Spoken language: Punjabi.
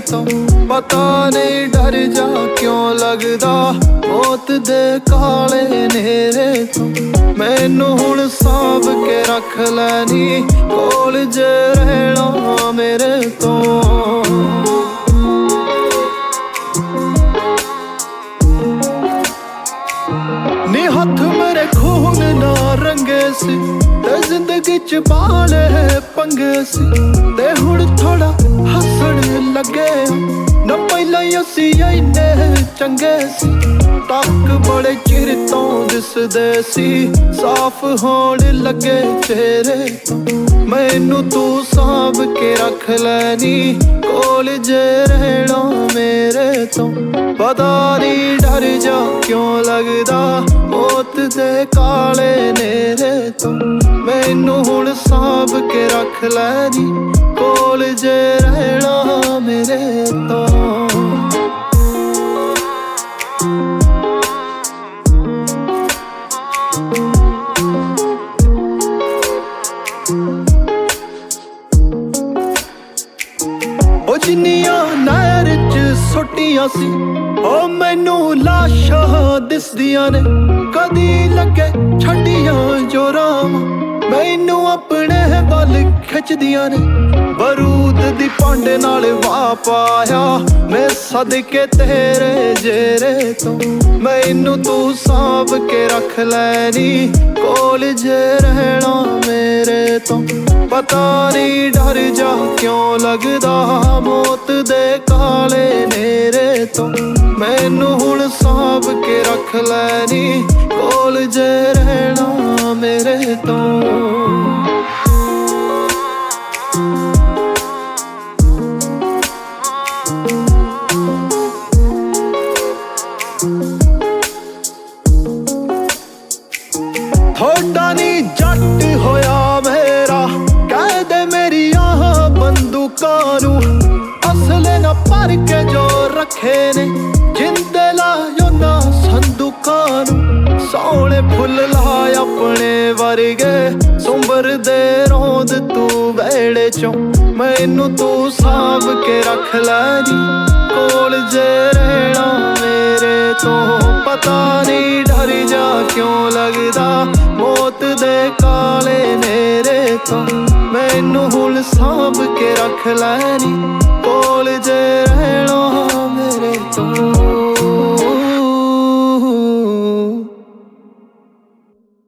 ਤੋਂ ਪਤਾ ਨਹੀਂ ਡਰ ਜਾ ਕਿਉਂ ਲੱਗਦਾ ਮੌਤ ਦੇ ਕਾਲੇ ਨੇਰੇ ਤੋਂ ਮੈਨੂੰ ਹੁਣ ਸਾਂਭ ਕੇ ਰੱਖ ਲੈ ਨੀ ਕੋਲ ਜੇ ਰਹਿਣਾ ਮੇਰੇ ਤੋਂ ਨੀ ਹੱਥ ਮੇਰੇ ਖੂਨ ਨਾ ਰੰਗੇ ਸੀ ਤੇ ਜ਼ਿੰਦਗੀ ਚ ਬਾਲੇ ਪੰਗੇ ਸੀ ਤੇ ਹੁਣ ਥੋੜਾ ਹੱਸਣ ਲੱਗੇ ਨਾ ਪਹਿਲਾਂ ਅਸੀਂ ਇੰਨੇ ਚੰਗੇ ਸੀ ਤੱਕ ਬੜੇ ਚਿਰ ਤੋਂ ਦਿਸਦੇ ਸੀ ਸਾਫ਼ ਹੋਣ ਲੱਗੇ ਚਿਹਰੇ ਮੈਨੂੰ ਤੂੰ ਸਾਂਭ ਕੇ ਰੱਖ ਲੈ ਨੀ ਕੋਲ ਜੇ ਰਹਿਣਾ ਮੇਰੇ ਤੋਂ ਪਤਾ ਨਹੀਂ ਡਰ ਜਾ ਕਿਉਂ ਲੱਗਦਾ ਮੌਤ ਦੇ ਕਾਲੇ ਨੇਰੇ ਤੋਂ ਮੈਨੂੰ ਹੁਣ ਸਾਂਭ ਕੇ ਰੱਖ ਲੈ ਨੀ ਕੋਲ ਜੇ ਰਹਿਣਾ ਮੇਰੇ ਤੋਂ ਉਹ ਜਿੰਨੀਆਂ ਨਹਿਰ ਚ ਸੁੱਟੀਆਂ ਸੀ ਉਹ ਮੈਨੂੰ ਲਾਸ਼ਾਂ ਦਿਸਦੀਆਂ ਨੇ ਕਦੀ ਲੱਗੇ ਛੱਡੀਆਂ ਜੋਰਾਂ ਮੈਨੂੰ ਆਪਣੇ ਵੱਲ ਖਿੱਚਦੀਆਂ ਨੇ ਬਰੂਦ ਦੀ ਪੰਡ ਨਾਲ ਵਾਹ ਪਾਇਆ ਮੈਂ ਸਦਕੇ ਤੇਰੇ ਜੇਰੇ ਤੋਂ ਮੈਨੂੰ ਤੂੰ ਸਾਂਭ ਕੇ ਰੱਖ ਲੈ ਨੀ ਕੋਲ ਜੇ ਰਹਿਣਾ ਮੇਰੇ ਤੋਂ ਪਤਾ ਨਹੀਂ ਡਰ ਜਾ ਕਿਉਂ ਲੱਗਦਾ ਮੌਤ ਦੇ ਕਾਲੇ ਨੇਰੇ ਤੋਂ ਮੈਨੂੰ ਹੁਣ ਸਾਂਭ ਕੇ ਰੱਖ ਲੈ ਨੀ ਕੋਲ ਜੇ ਰਹਿਣਾ ਮੇਰੇ ਤੋਂ ਥੋੜਾ ਨੀ ਜੱਟ ਹੋਇਆ ਮੇਰਾ ਕਹਿ ਦੇ ਮੇਰੀਆਂ ਬੰਦੂਕਾਂ ਨੂੰ ਅਸਲੇ ਨਾ ਭਰ ਕੇ ਜੋ ਰੱਖੇ ਨੇ ਜਿੰਦੇ ਲਾਇਓ ਨਾ ਸੰਦੂਕਾਂ ਨੂੰ ਸੋਹਣੇ ਫੁੱਲ ਲਾ ਆਪਣੇ ਵਰਗੇ ਸੁੰਬਰ ਦੇ ਰੋਂਦ ਤੂੰ ਵਿਹੜੇ ਚੋਂ ਮੈਨੂੰ ਤੂੰ ਸਾਂਭ ਕੇ ਰੱਖ ਲੈ ਨੀ ਕੋਲ ਜੇ ਰਹਿਣਾ ਮੇਰੇ ਤੋਂ ਪਤਾ ਨਹੀਂ ਡਰ ਜਾ ਕਿਉਂ ਲੱਗਦਾ ਮੌਤ ਦੇ ਕਾਲੇ ਨੇਰੇ ਤੋਂ ਮੈਨੂੰ ਹੁਣ ਸਾਂਭ ਕੇ ਰੱਖ ਲੈ ਨੀ ਕੋਲ ਜੇ ਰਹਿਣਾ ਮੇਰੇ ਤੋਂ